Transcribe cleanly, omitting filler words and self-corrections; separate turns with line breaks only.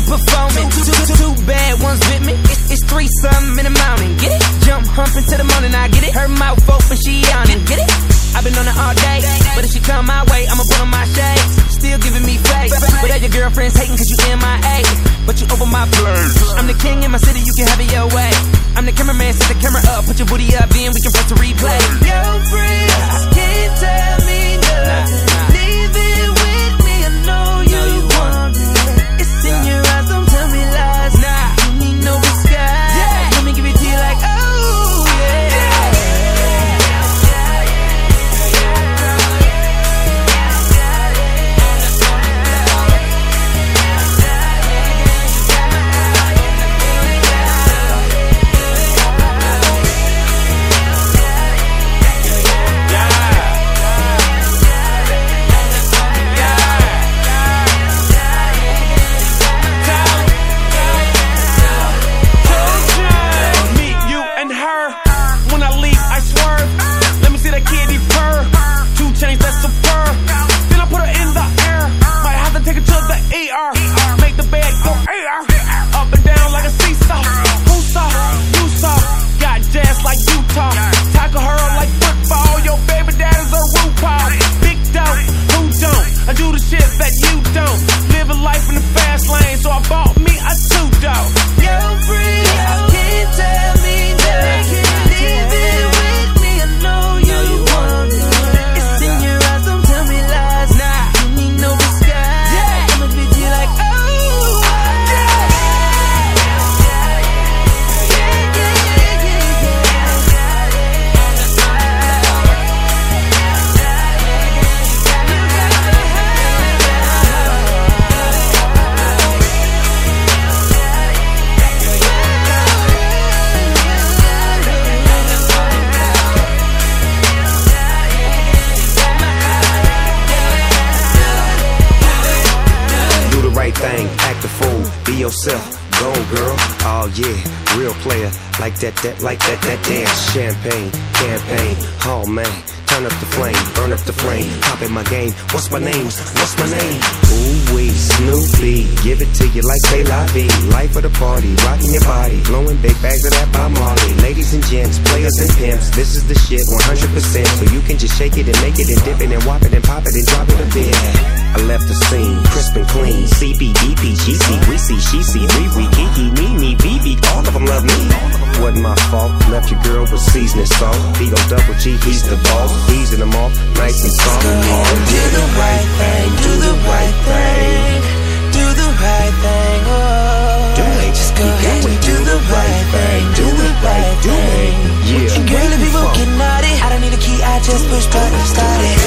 performing. Two bad ones with me. It's threesome in the mountain. Get it? Jump, hump into the morning. I get it. Her mouth open, she on it. Get it? I've been on it all day, but if she come my way, I'ma put on my shades. Still giving me face, but all your girlfriends hating cause you MIA. But you open my place. I'm the king in my city, you can have it your way. I'm the cameraman, set the camera up, put your booty up in, we can press the replay. Your friends can't tell me nothing. Leave it with me, I know you want it. It's in your eyes, don't tell me lies. Nah, you need no disguise. Let me give it to you like, oh yeah.
Act a fool, be yourself, go girl. Oh yeah, real player, like that dance. Champagne, campaign, oh man. Turn up the flame, burn up the flame. Pop in my game, what's my name? What's my name? Ooh wee, Snoopy, give it to you like say la vie. Life of the party, rocking your body, blowing big bags of that Bob Marley. Ladies and gents, players and pimps, this is the shit 100%. So you can just shake it and make it and dip it and whop it and pop it and drop it a bit. I left the scene, crisp and clean. CBDP, GC, we see, she see, Riri, Kiki, Nene, BB, all of them love me. Wasn't my fault, left your girl with seasoning salt. B-O-double-G, he's the boss, easing them off, nice and soft.
Do the right thing, do the right thing, do the right thing, oh. Just go ahead and do the right thing, do the right thing.
Yeah.
And girl, if you get naughty, I don't need a key, I just push button, start it.